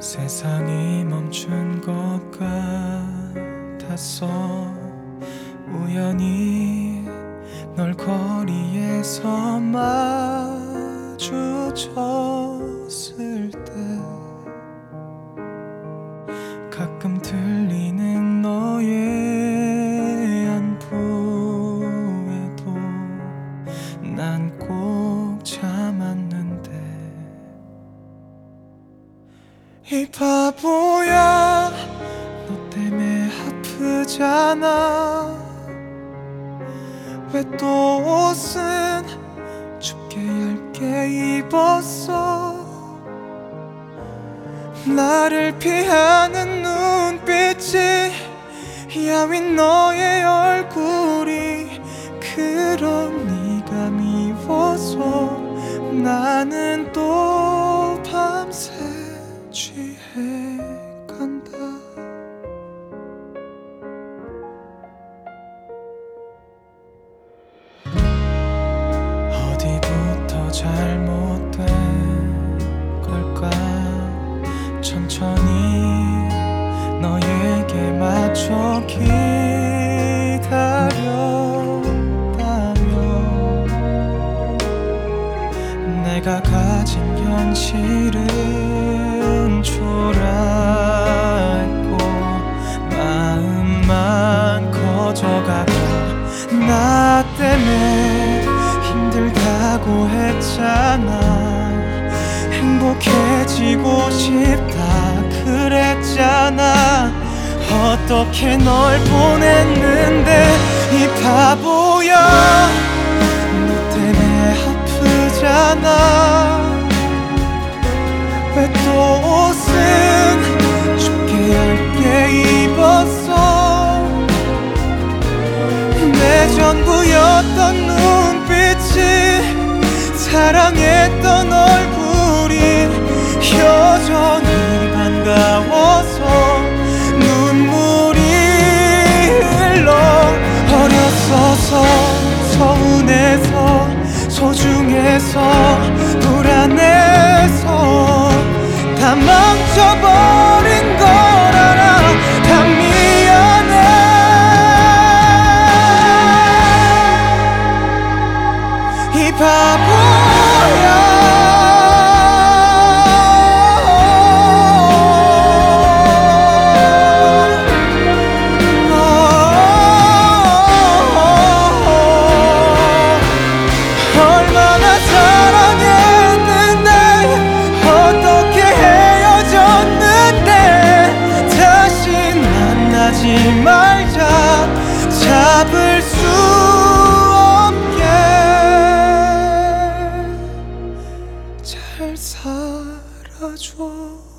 세상이 멈춘 것 같았어. 우연히 널 거리에서 마주쳤을 때 가끔 들리는 너의 안부에도 난 꼭 참았는데 이 바보야 너 때문에 아프잖아. 왜 또 옷은 춥게 얇게 입었어. 나를 피하는 눈빛이 야윈 너의 얼굴이 그런 네가 미워서 나는 또 밤새 취해간다. 어디부터 잘못된 걸까. 천천히 너에게 맞춰 기다렸다면 내가 가진 현실은 초라했고 마음만 커져가고 나 때문에 힘들다고 했잖아. 행복해지고 싶다 그랬잖아. 어떻게 널 보냈는데 이 바보야 너 때문에 아프잖아. 왜 또 옷은 춥게 얇게 입었어. 내 전부였던 눈빛이 사랑했던 얼굴이 여전히 반가워서 눈물이 흘러. 어렸어서 서운해서 소중해서 불안해서 다 망쳐버린 걸 알아. 다 미안해. 이 바보야 얼마나 사랑했는데 어떻게 헤어졌는데 다시 만나지 말자. 잡을 수 없게 잘 살아줘.